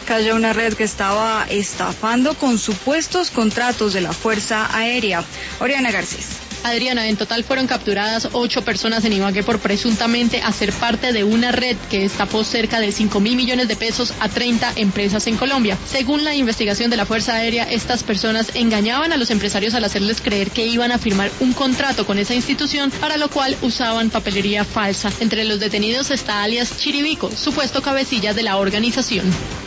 cayó una red que estaba estafando con supuestos contratos de la Fuerza Aérea. Oriana Garcés. Adriana, en total fueron capturadas 8 personas en Ibagué por presuntamente hacer parte de una red que estafó cerca de 5.000 millones de pesos a 30 empresas en Colombia. Según la investigación de la Fuerza Aérea, estas personas engañaban a los empresarios al hacerles creer que iban a firmar un contrato con esa institución, para lo cual usaban papelería falsa. Entre los detenidos está alias Chiribico, supuesto cabecilla de la organización.